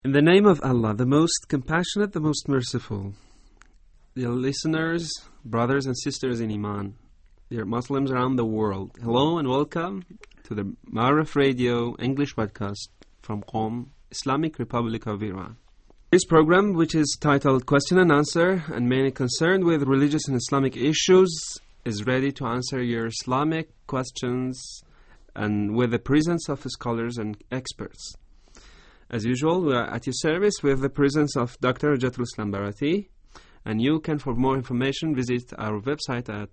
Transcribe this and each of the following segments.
In the name of Allah, the most compassionate, the most merciful. Dear listeners, brothers and sisters in Iman, dear Muslims around the world, hello and welcome to the Ma'arif Radio English podcast from Qom, Islamic Republic of Iran. This program, which is titled Question and Answer and mainly concerned with religious and Islamic issues, is ready to answer your Islamic questions and with the presence of scholars and experts. As usual, we are at your service with the presence of Dr. Jatul Islam Barati, and you can, for more information, visit our website at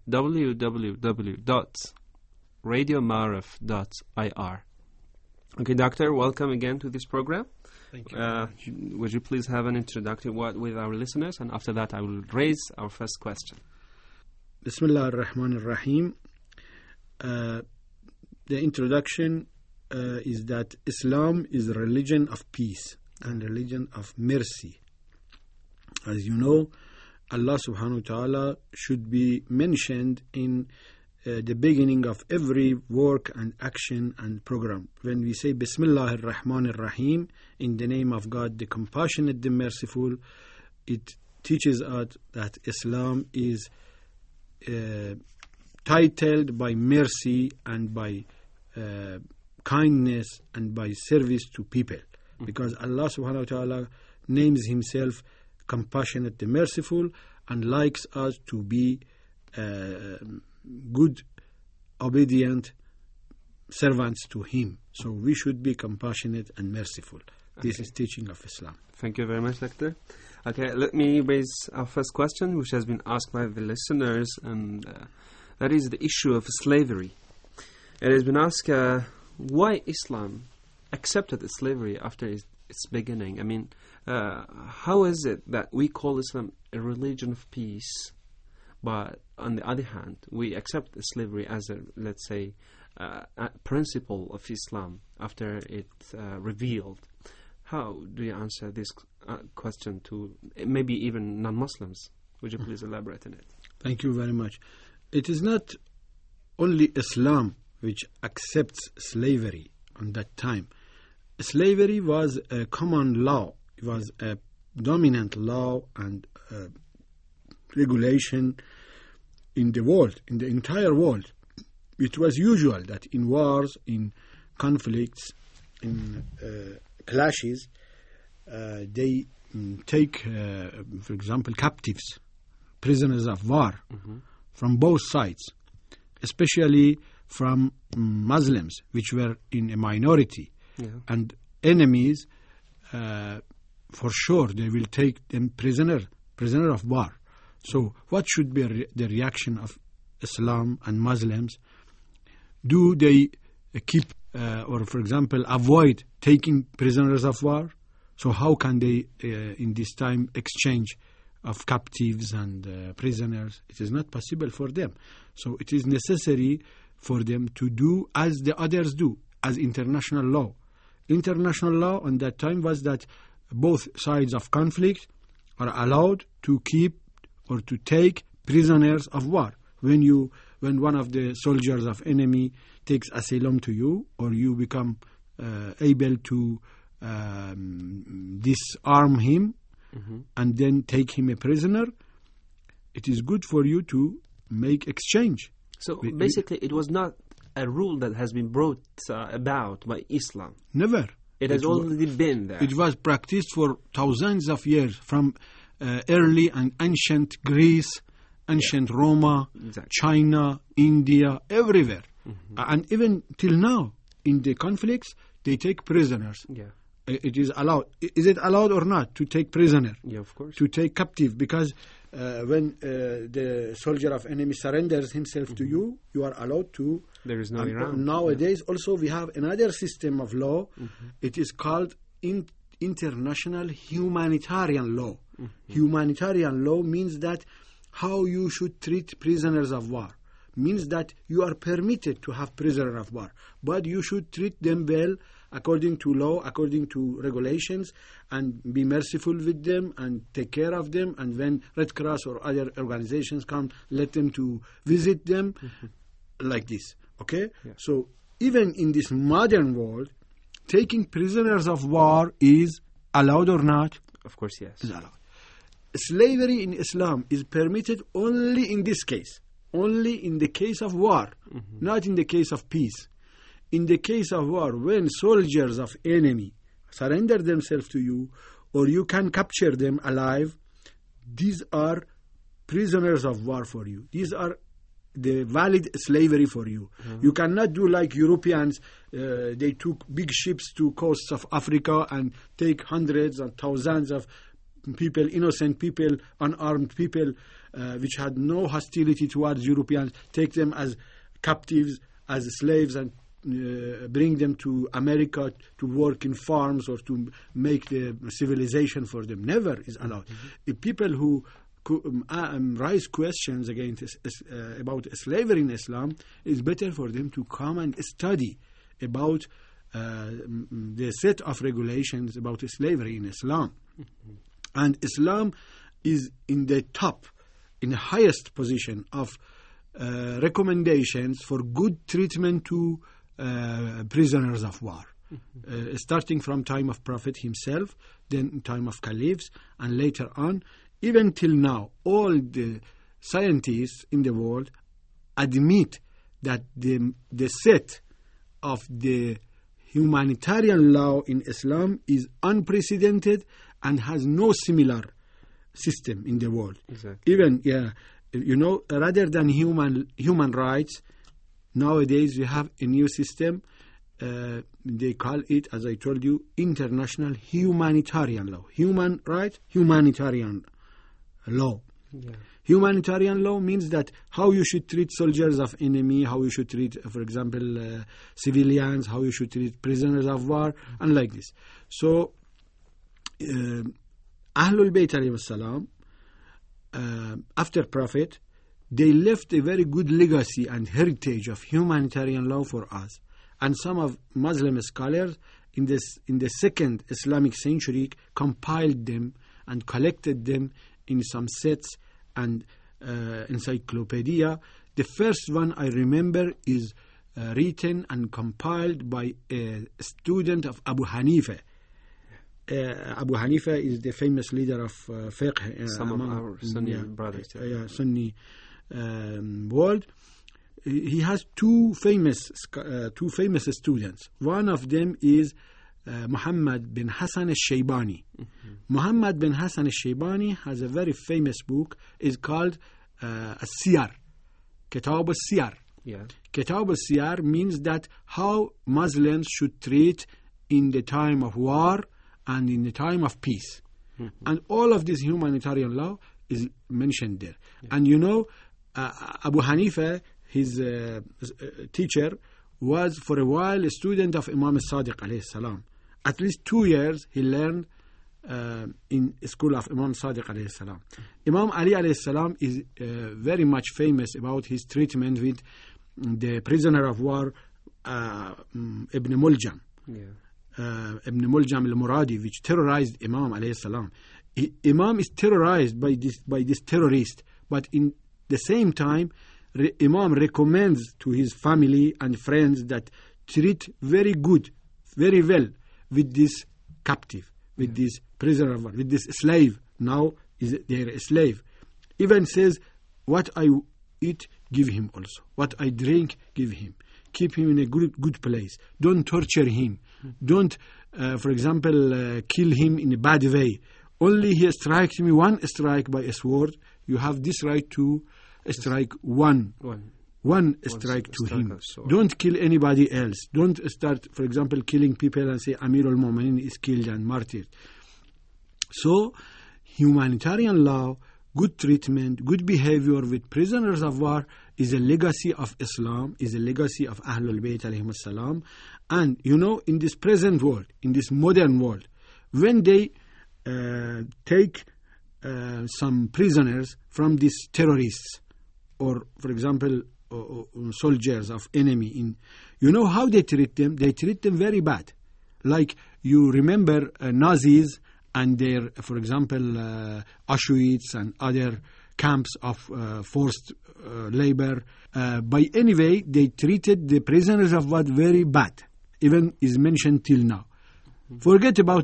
www.radiomarif.ir. Okay, Doctor, welcome again to this program. Thank you. Would you please have an introductory word with our listeners, and after that I will raise our first question. Bismillah ar-Rahman ar-Rahim. The introduction is that Islam is a religion of peace and religion of mercy. As you know, Allah subhanahu wa ta'ala should be mentioned in the beginning of every work and action and program. When we say Bismillah ar-Rahman ar-Rahim, in the name of God, the compassionate, the merciful, it teaches us that Islam is titled by mercy and by kindness and by service to people. Because Allah subhanahu wa ta'ala names himself compassionate, the merciful, and likes us to be good, obedient servants to him. So we should be compassionate and merciful. This is teaching of Islam. Thank you very much, Doctor. Okay, let me raise our first question, which has been asked by the listeners, and that is the issue of slavery. It has been asked why Islam accepted slavery after its beginning. I mean, how is it that we call Islam a religion of peace, but on the other hand, we accept slavery as a, let's say, a principle of Islam after it revealed? How do you answer this question to maybe even non-Muslims? Would you please elaborate on it? Thank you very much. It is not only Islam which accepts slavery on that time. Slavery was a common law. It was a dominant law and regulation in the world, in the entire world. It was usual that in wars, in conflicts, in clashes, they take, for example, captives, prisoners of war, from both sides, especially from Muslims, which were in a minority. Yeah. And enemies, for sure, they will take them prisoner of war. So what should be the reaction of Islam and Muslims? Do they keep or, for example, avoid taking prisoners of war? So how can they, in this time, exchange of captives and prisoners? It is not possible for them. So it is necessary for them to do as the others do, as international law. International law on that time was that both sides of conflict are allowed to keep or to take prisoners of war. When one of the soldiers of enemy takes asylum to you, or you become able to disarm him and then take him a prisoner, it is good for you to make exchange. So basically, it was not a rule that has been brought about by Islam. Never. It has already been there. It was practiced for thousands of years, from early and ancient Greece, ancient Roma, China, India, everywhere. And even till now, in the conflicts, they take prisoners. Yeah. It is allowed. Is it allowed or not to take prisoner? Yeah, of course. To take captive, because when the soldier of enemy surrenders himself to you, you are allowed to. There is no way around. Nowadays, also we have another system of law. It is called international humanitarian law. Humanitarian law means that how you should treat prisoners of war. Means that you are permitted to have prisoners of war, but you should treat them well according to law, according to regulations, and be merciful with them and take care of them. And when Red Cross or other organizations come, let them to visit them, like this. Okay? Yeah. So even in this modern world, taking prisoners of war is allowed or not? Of course, yes. Is allowed. Slavery in Islam is permitted only in this case, only in the case of war, not in the case of peace. In the case of war, when soldiers of enemy surrender themselves to you, or you can capture them alive, these are prisoners of war for you. These are the valid slavery for you. You cannot do like Europeans. They took big ships to coasts of Africa and take hundreds and thousands of people, innocent people, unarmed people, which had no hostility towards Europeans, take them as captives, as slaves, and bring them to America to work in farms or to make the civilization for them. Never is allowed. If people who raise questions about slavery in Islam, it's better for them to come and study about the set of regulations about slavery in Islam. And Islam is in the top, in the highest position of recommendations for good treatment to prisoners of war. Starting from time of Prophet himself, then time of caliphs, and later on, even till now, all the scientists in the world admit that the set of the humanitarian law in Islam is unprecedented and has no similar system in the world. Exactly. Even, rather than human rights, nowadays we have a new system. They call it, as I told you, international humanitarian law. Human rights, humanitarian law. Yeah. Humanitarian law means that how you should treat soldiers of enemy, how you should treat, for example, civilians, how you should treat prisoners of war, and like this. So, Ahlul Bayt alayhi salam, after Prophet, they left a very good legacy and heritage of humanitarian law for us. And some of Muslim scholars in the second Islamic century compiled them and collected them in some sets and encyclopedia. The first one I remember is written and compiled by a student of Abu Hanifa. Abu Hanifa is the famous leader of fiqh. Some of our Sunni brothers. Sunni world. He has two famous students. One of them is Muhammad bin Hassan al-Shaybani. Muhammad bin Hassan al-Shaybani has a very famous book. It's called As-Siyar, Kitab al-Siyar. Yeah. Kitab al-Siyar means that how Muslims should treat in the time of war and in the time of peace. And all of this humanitarian law is mentioned there. Yeah. And Abu Hanifa, his teacher, was for a while a student of Imam al-Sadiq alayhi salam. At least 2 years he learned in school of Imam Sadiq alayhi salam. Imam Ali alayhi salam is very much famous about his treatment with the prisoner of war Ibn Muljam. Yeah. Ibn Muljam al-Muradi, which terrorized Imam alayhi salam. Imam is terrorized by this terrorist, but in the same time, Imam recommends to his family and friends that treat very good, very well with this captive, with this prisoner of war, with this slave. Now they're a slave. Even says, what I eat, give him also. What I drink, give him. Keep him in a good place. Don't torture him. Don't, for example, kill him in a bad way. Only he strikes me one strike by a sword. You have this right to strike one strike to him. Don't kill anybody else. Don't start, for example, killing people and say Amir al-Mu'minin is killed and martyred. So, humanitarian law, good treatment, good behavior with prisoners of war is a legacy of Islam, is a legacy of Ahlul Bayt alayhim salam. And, in this present world, in this modern world, when they take some prisoners from these terrorists, or, for example, soldiers of enemy, how they treat them? They treat them very bad. Like, you remember Nazis and their, for example, Auschwitz and other camps of forced labor. By any way, they treated the prisoners of war very bad. Even is mentioned till now. Forget about it.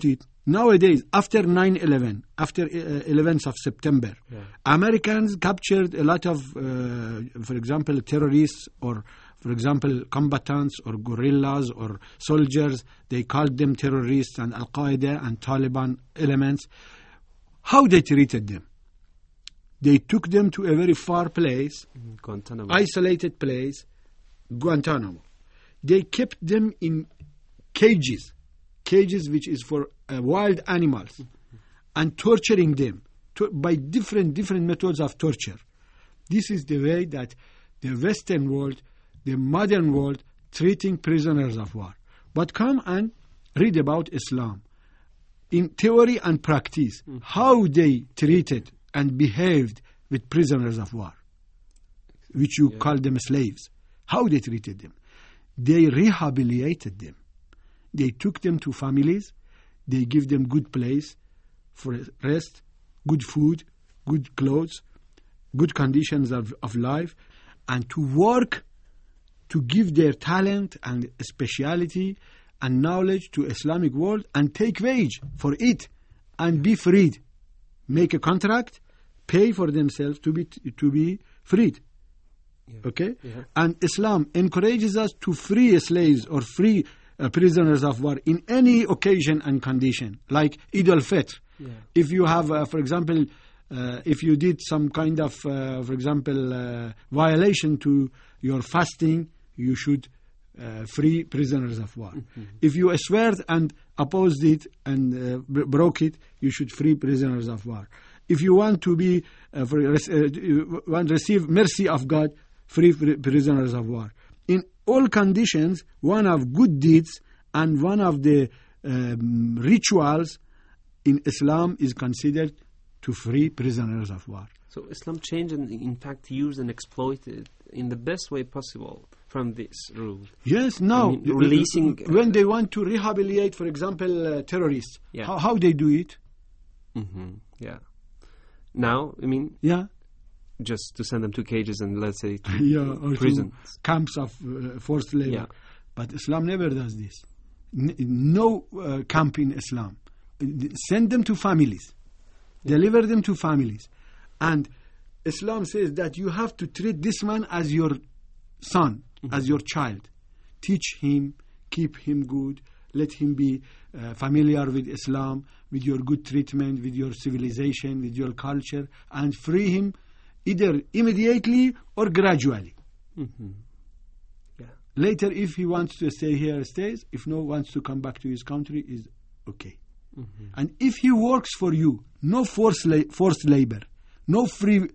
Nowadays, after 9/11, after 11th of September, Americans captured a lot of, for example, terrorists or, for example, combatants or guerrillas or soldiers. They called them terrorists and Al-Qaeda and Taliban elements. How they treated them? They took them to a very far place, Guantanamo. isolated place, Guantanamo. They kept them in cages which is for wild animals, and torturing them by different methods of torture. This is the way that the Western world, the modern world, treating prisoners of war. But come and read about Islam in theory and practice, how they treated and behaved with prisoners of war, which you call them slaves. How they treated them. They rehabilitated them. They took them to families. They give them good place for rest, good food, good clothes, good conditions of life, and to work to give their talent and speciality and knowledge to Islamic world and take wage for it and be freed. Make a contract, pay for themselves to be freed. Okay? And Islam encourages us to free slaves or free prisoners of war in any occasion and condition, like Eid al-Fitr. If you have, for example, if you did some kind of, for example, violation to your fasting, you should free prisoners of war. If you swear and opposed it and broke it, you should free prisoners of war. If you want to be want to receive mercy of God, free prisoners of war. In all conditions, one of good deeds and one of the rituals in Islam is considered to free prisoners of war. So Islam changed and in fact used and exploited in the best way possible from this rule. Yes, now, I mean, releasing when they want to rehabilitate, for example, terrorists, how they do it? Yeah. Now, I mean, just to send them to cages and let's say to or prisons. to camps of forced labor. But Islam never does this. No camp in Islam. Send them to families. Deliver them to families. And Islam says that you have to treat this man as your son, as your child. Teach him, keep him good, let him be familiar with Islam, with your good treatment, with your civilization, with your culture, and free him either immediately or gradually. Later, if he wants to stay here, stays. If no, wants to come back to his country, is okay. And if he works for you, no forced labor, no free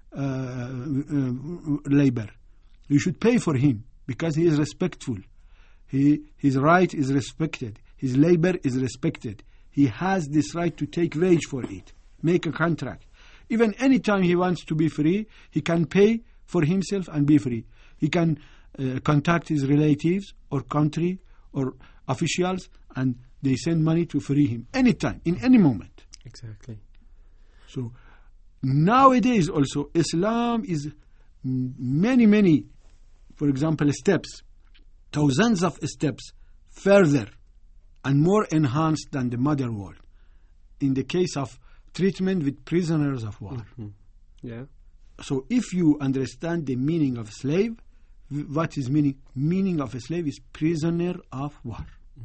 labor, you should pay for him because he is respectful. His right is respected. His labor is respected. He has this right to take wage for it. Make a contract. Even any time he wants to be free, he can pay for himself and be free. He can contact his relatives or country or officials and they send money to free him anytime, in any moment. Exactly. So nowadays also Islam is many, for example, steps, thousands of steps further and more enhanced than the modern world in the case of treatment with prisoners of war. So if you understand the meaning of slave, what is meaning of a slave is prisoner of war.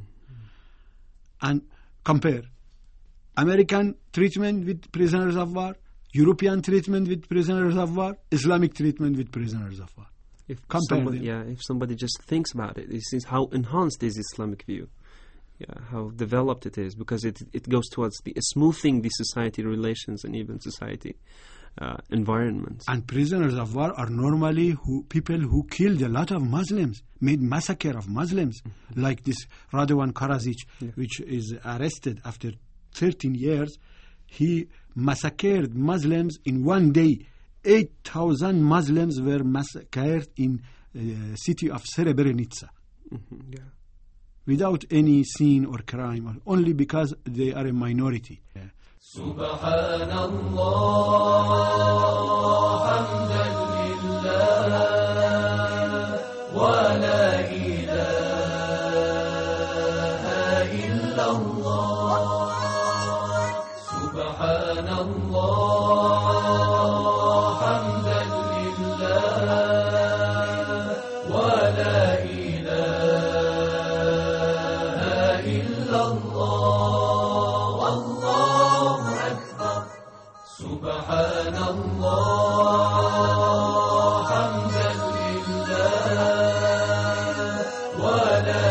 And compare American treatment with prisoners of war, European treatment with prisoners of war, Islamic treatment with prisoners of war. If somebody just thinks about it, this is how enhanced is Islamic view. How developed it is, because it goes towards smoothing the society relations and even society environments. And prisoners of war are normally people who killed a lot of Muslims, made massacre of Muslims, like this Radovan Karadzic, which is arrested after 13 years. He massacred Muslims in one day. 8,000 Muslims were massacred in the city of Srebrenica. Without any sin or crime, only because they are a minority. Subhanallah, hamdan lillah, wa la ilaha illallah. سبحان الله حمدا لله ولا إله إلا الله والله أكبر سبحان الله حمدا لله ولا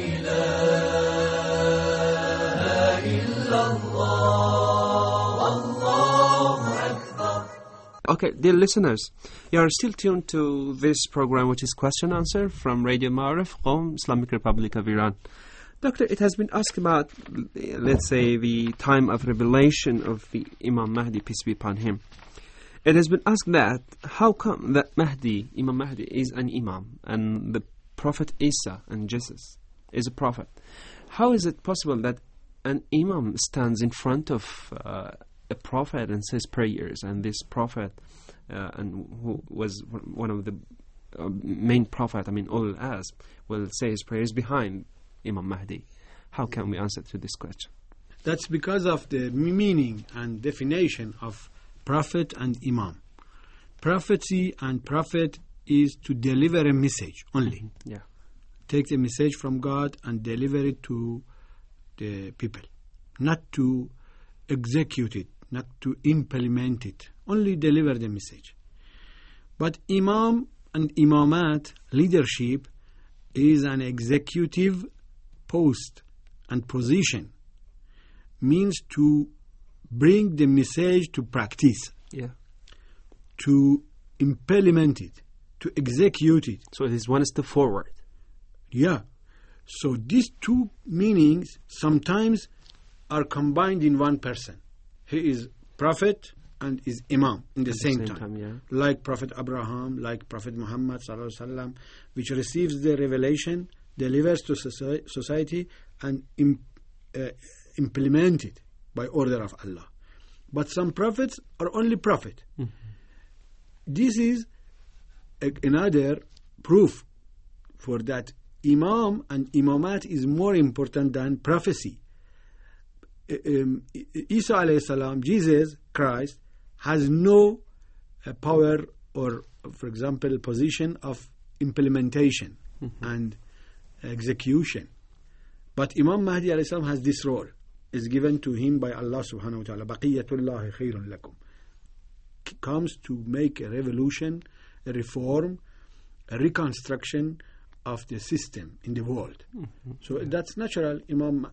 إله إلا الله والله أكبر. Okay, dear listeners, you are still tuned to this program, which is Question Answer from Radio Ma'arif, Qom, Islamic Republic of Iran. Doctor, it has been asked about, let's say, the time of revelation of the Imam Mahdi, peace be upon him. It has been asked that, how come that Imam Mahdi is an Imam, and the Prophet Isa and Jesus is a prophet? How is it possible that an Imam stands in front of a prophet and says prayers, and this prophet, and who was one of the main prophet, Ulul Azm, will say his prayers behind Imam Mahdi? How can we answer to this question? That's because of the meaning and definition of prophet and imam. Prophecy and prophet is to deliver a message only. Yeah. Take the message from God and deliver it to the people. Not to execute it, not to implement it. Only deliver the message. But imam and imamat, leadership, is an executive post and position. Means to bring the message to practice. Yeah. To implement it. To execute it. So it is one step forward. Yeah. So these two meanings sometimes are combined in one person. He is prophet and is imam in the same time. Yeah. Like Prophet Abraham, like Prophet Muhammad sallallahu alaihi wasallam, which receives the revelation, delivers to society, and implement it by order of Allah. But some prophets are only prophet. Mm-hmm. This is another proof for that imam and imamat is more important than prophecy. Isa alayhi salam, Jesus Christ, has no power or, for example, position of implementation and execution. But Imam Mahdi alayhi salam has this role. Is given to him by Allah subhanahu wa ta'ala. Baqiyatullahi khayrun lakum. Comes to make a revolution, a reform, a reconstruction of the system in the world. Mm-hmm. So that's natural. Imam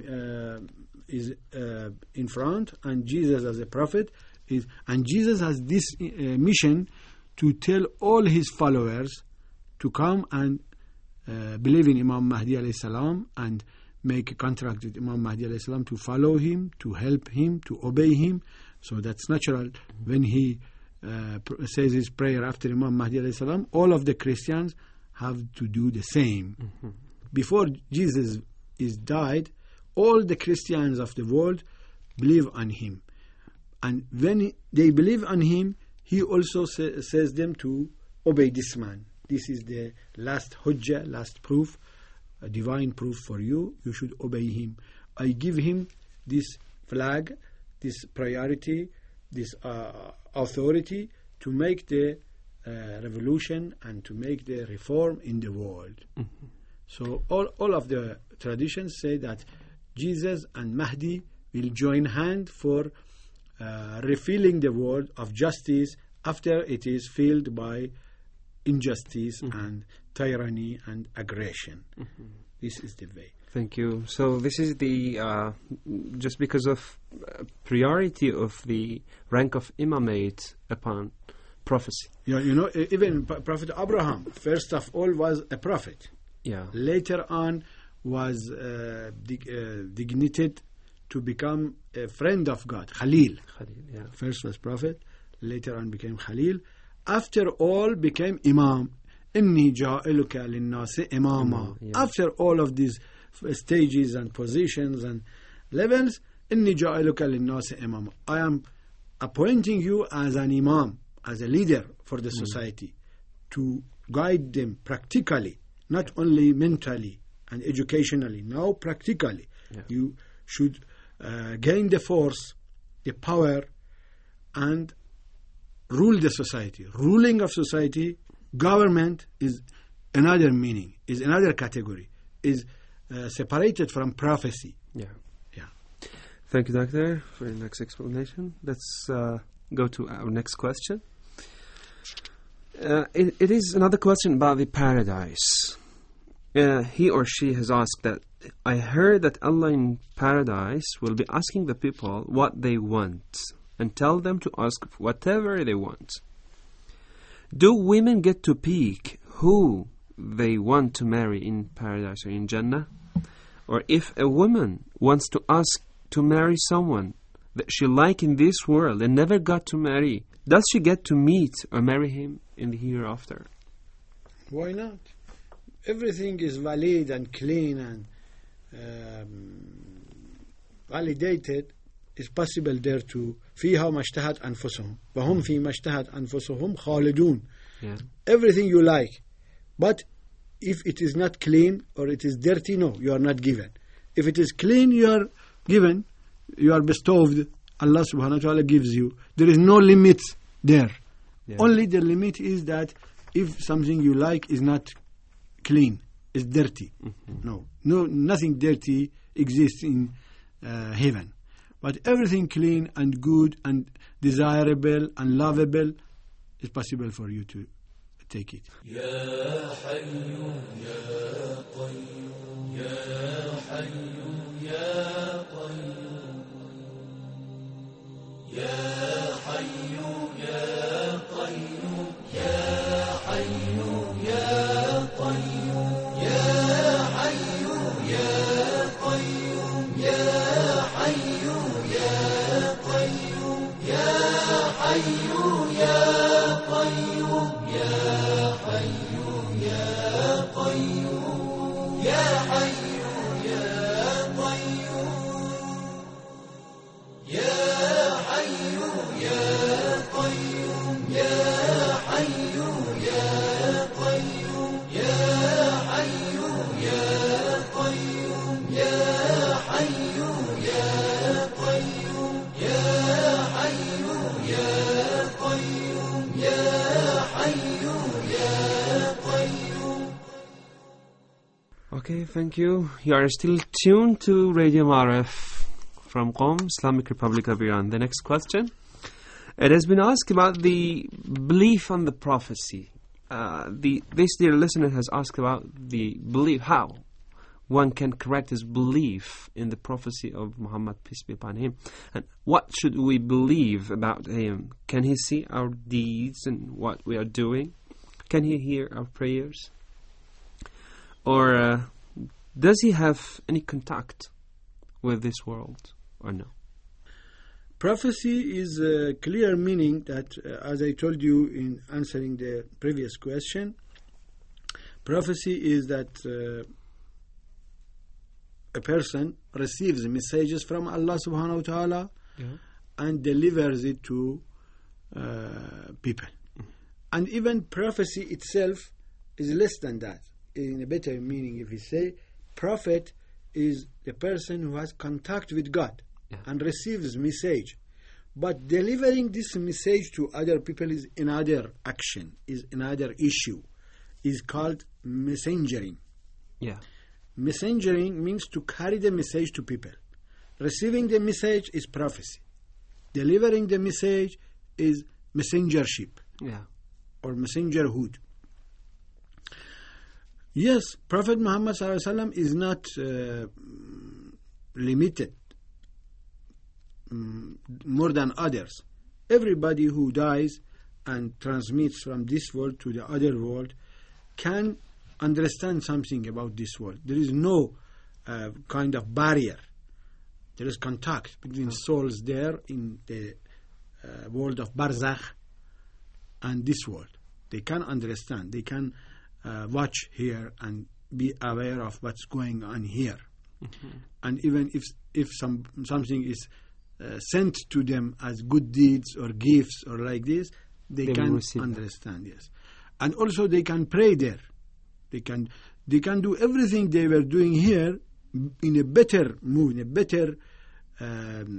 is in front, and Jesus as a prophet is, and Jesus has this mission to tell all his followers to come and believe in Imam Mahdi alayhi salam and make a contract with Imam Mahdi alayhi salam to follow him, to help him, to obey him. So that's natural. Mm-hmm. When he says his prayer after Imam Mahdi alayhi salam, all of the Christians have to do the same. Mm-hmm. Before Jesus is died, all the Christians of the world believe on him. And when they believe on him, he also says them to obey this man. This is the last hujjah, last proof, a divine proof for you. You should obey him. I give him this flag, this priority, this authority to make the revolution and to make the reform in the world. Mm-hmm. So all of the traditions say that Jesus and Mahdi will join hand for refilling the world of justice after it is filled by injustice and tyranny and aggression. Mm-hmm. This is the way. Thank you. So this is the just because of priority of the rank of imamate upon prophecy. Yeah, even Prophet Abraham, first of all, was a prophet. Yeah. Later on, was dignited to become a friend of God, Khalil. Yeah. First was prophet, later on became Khalil. After all, became Imam. إِنِّي جَاعِلُكَ لِلنَّاسِ إِمَامًا. After all of these stages and positions and levels, إِنِّي جَاعِلُكَ لِلنَّاسِ إِمَامًا. I am appointing you as an imam, as a leader for the society, to guide them practically, not only mentally and educationally, now practically. Yeah. You should gain the force the power and rule the society. Ruling of society, government is another meaning, is another category, is separated from prophecy. Yeah. Yeah. Thank you, Doctor, for your next explanation. Let's go to our next question. It is another question about the paradise. He or she has asked that, I heard that Allah in paradise will be asking the people what they want and tell them to ask whatever they want. Do women get to pick who they want to marry in paradise or in Jannah? Or if a woman wants to ask to marry someone that she likes in this world and never got to marry, does she get to meet or marry him in the hereafter? Why not? Everything is valid and clean and validated. Is possible there to فيها ما اشتهت أنفسهم وهم فيما اشتهت أنفسهم خالدون. Yeah. Everything you like, but if it is not clean or it is dirty, no, you are not given. If it is clean, you are given, you are bestowed. Allah subhanahu wa ta'ala gives you. There is no limit there. Yeah. Only the limit is that if something you like is not clean, is dirty. No, nothing dirty exists in heaven. But everything clean and good and desirable and lovable is possible for you to take it. يا حي يا قيوم يا حي يا قيوم يا حي يا قيوم يا حي يا قيوم يا حي يا قيوم يا حي يا قيوم يا حي يا قيوم يا حي يا قيوم يا حي يا قيوم يا حي يا قيوم يا حي يا قيوم يا حي يا قيوم يا حي يا قيوم يا حي يا قيوم يا حي يا قيوم. Okay, thank you. You are still tuned to Radio Marif from Qom, Islamic Republic of Iran. The next question. It has been asked about the belief on the prophecy. This dear listener has asked about the belief, how one can correct his belief in the prophecy of Muhammad, peace be upon him. And what should we believe about him? Can he see our deeds and what we are doing? Can he hear our prayers? Or does he have any contact with this world or no? Prophecy is a clear meaning that, as I told you in answering the previous question, prophecy is that a person receives messages from Allah subhanahu wa ta'ala and delivers it to people. And even prophecy itself is less than that. In a better meaning, if we say, prophet is the person who has contact with God and receives message. But delivering this message to other people is another action, is another issue, is called messengering. Yeah. Messengering means to carry the message to people. Receiving the message is prophecy. Delivering the message is messengership or messengerhood. Yes, Prophet Muhammad ﷺ is not limited more than others. Everybody who dies and transmits from this world to the other world can understand something about this world. There is no kind of barrier. There is contact between souls there in the world of Barzakh and this world. They can understand. They can watch here and be aware of what's going on here. And even if something is sent to them as good deeds or gifts or like this, they can understand. Yes, and also they can pray there. They can do everything they were doing here in a better mood, a better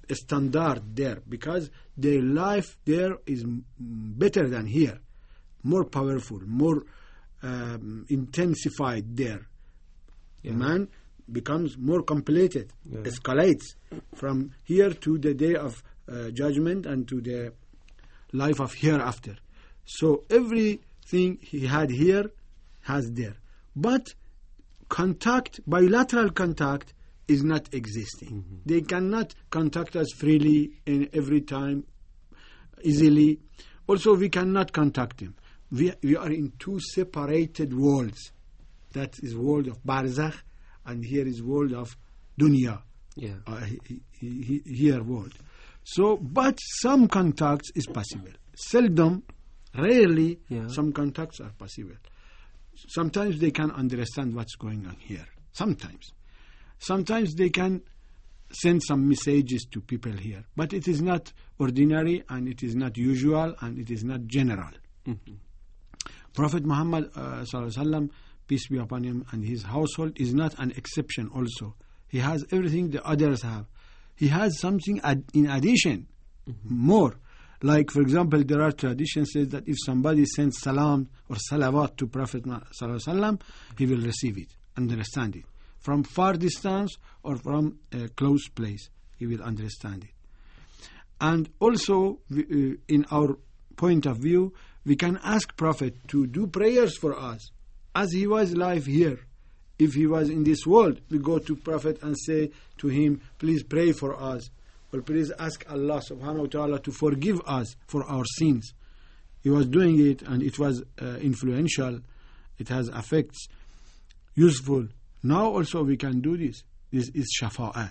standard there, because their life there is better than here, more powerful, more intensified there. Yeah. Man becomes more completed, Yeah. escalates from here to the day of judgment and to the life of hereafter. So everything he had here has there. But contact, bilateral contact, is not existing. They cannot contact us freely in every time, easily. Also, we cannot contact them. We are in two separated worlds. That is world of barzakh, and here is world of dunya. Yeah. Here world. So, but some contacts is possible. Seldom, rarely, Yeah. some contacts are possible. Sometimes they can understand what's going on here. Sometimes they can send some messages to people here. But it is not ordinary, and it is not usual, and it is not general. Prophet Muhammad sallallahu alaihi wasallam, peace be upon him, and his household is not an exception also. He has everything the others have. He has something in addition, more. Like, for example, there are traditions says that if somebody sends salam or salawat to Prophet sallallahu alaihi wasallam, he will receive it, understand it. From far distance or from a close place, he will understand it. And also, in our point of view, we can ask Prophet to do prayers for us, as he was live here. If he was in this world, we go to Prophet and say to him, please pray for us, or please ask Allah subhanahu wa ta'ala to forgive us for our sins. He was doing it, and it was influential. It has effects, useful. Now also we can do this. This is shafa'ah,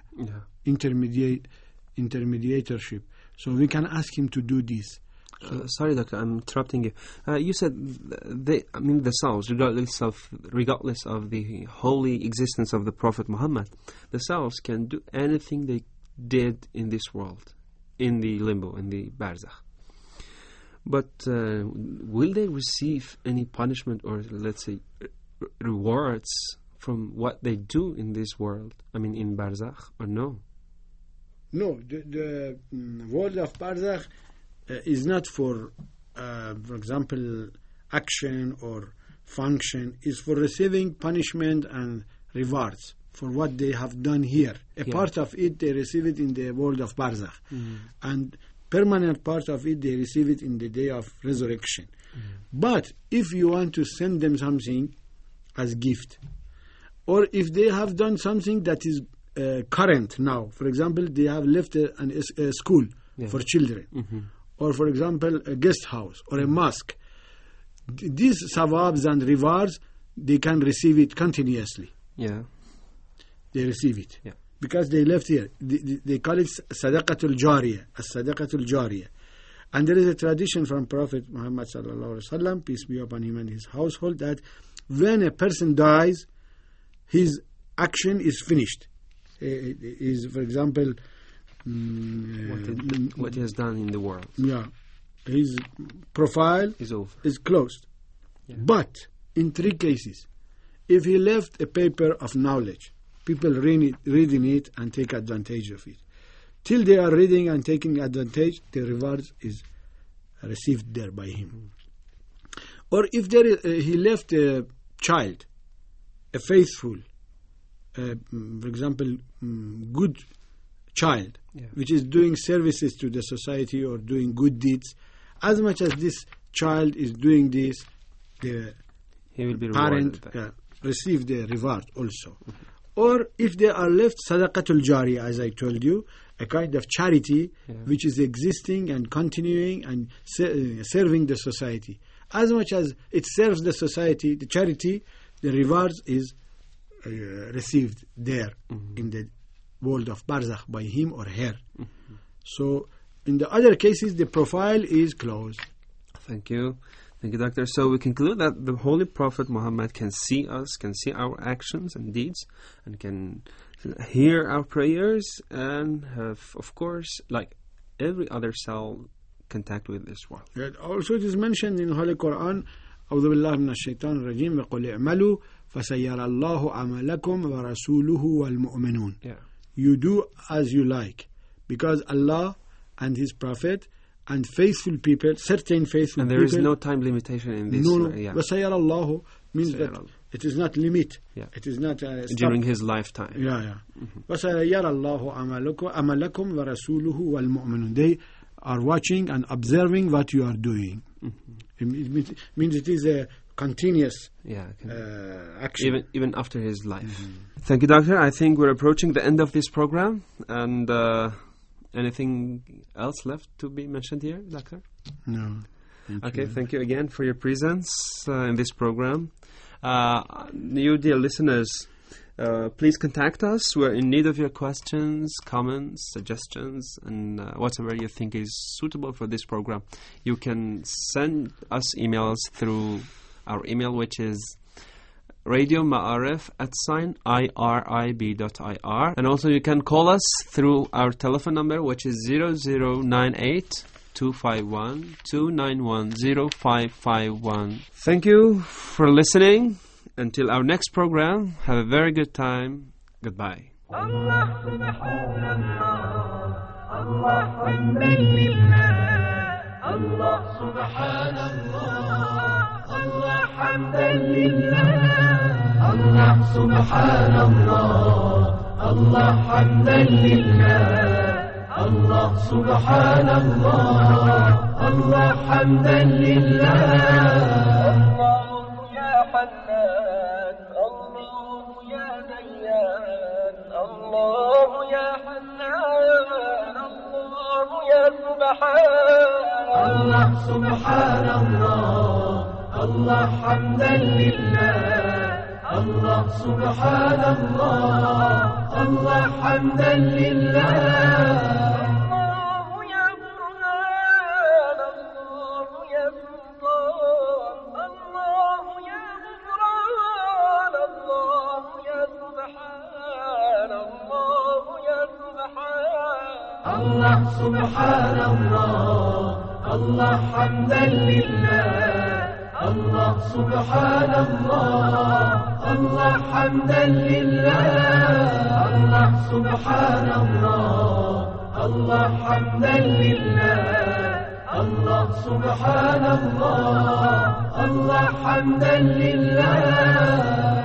intermediatorship. So we can ask him to do this. Sorry, Doctor, I'm interrupting you. You said the souls, regardless of the holy existence of the Prophet Muhammad, the souls can do anything they did in this world, in the limbo, in the barzakh. But will they receive any punishment or, let's say, rewards from what they do in this world? I mean, in barzakh, or no? No, the world of barzakh is not for example, action or function. Is for receiving punishment and rewards for what they have done here. A part of it they receive it in the world of barzakh, and permanent part of it they receive it in the day of resurrection. But if you want to send them something as gift, or if they have done something that is current now, for example, they have left a school for children, or for example a guest house or a mosque, these sawabs and rewards, they can receive it continuously. They receive it because they left here. They call it sadaqatul jariyah, as-sadaqatul jariyah. And there is a tradition from Prophet Muhammad sallallahu alaihi wasallam, peace be upon him and his household, that when a person dies, his action is finished. Is, for example, what he has done in the world. His profile is over. Is closed. But in 3 cases, if he left a paper of knowledge, people reading it and take advantage of it. Till they are reading and taking advantage, the reward is received there by him. Or if he left a child, a faithful, for example, good child, which is doing services to the society or doing good deeds, as much as this child is doing this, the he will be parent receive the reward also. Or if they are left sadaqatul jariyah, as I told you, a kind of charity which is existing and continuing and serving the society. As much as it serves the society, the charity, the rewards is received there in the world of barzakh by him or her. So in the other cases, the profile is closed. Thank you. Thank you, Doctor. So we conclude that the Holy Prophet Muhammad can see us, can see our actions and deeds, and can hear our prayers, and have, of course, like every other soul, contact with this world. Also it is mentioned in Holy Quran, أعوذ بالله من الشيطان الرجيم وقل اعملوا فسيرى الله عملكم ورسوله والمؤمنون. You do as you like, because Allah and His Prophet and faithful people, certain faithful And people. there is no time limitation in this. No. Yeah. وَسَيَرَ اللَّهُ means سَيَرَ that اللَّهُ. it is not limit. Yeah. It is not stop. During his lifetime. Yeah. وَسَيَرَ اللَّهُ عَمَلَكُمْ وَرَسُولُهُ وَالْمُؤْمِنُونَ. They are watching and observing what you are doing. It means it is a continuous Yeah. action. Even after his life. Thank you, Doctor. I think we're approaching the end of this program. And anything else left to be mentioned here, Doctor? No. Thank you again for your presence in this program. You, dear listeners, please contact us. We're in need of your questions, comments, suggestions, and whatever you think is suitable for this program. You can send us emails through our email, which is radioma'arif@irib.ir. And also you can call us through our telephone number, which is 0098-251-291-0551. Thank you for listening. Until our next program, have a very good time. Goodbye. الله سبحان الله الله حمدا لله الله سبحان الله الله حمدا لله الله سبحان الله الله حمدا لله الله سبحان الله الله حمدا لله الله يا حنان الله يا ديان الله يا حنان الله يا سبحان الله سبحان الله الله حمدا لله الله سبحان الله الله حمدا لله الله يا برهان الله يا سلطان الله يا غفران الله يا سبحان الله يا سبحان الله سبحان الله الله حمدا لله الله سبحان الله الله حمدا لله الله سبحان الله الله حمدا لله الله سبحان الله الله حمدا لله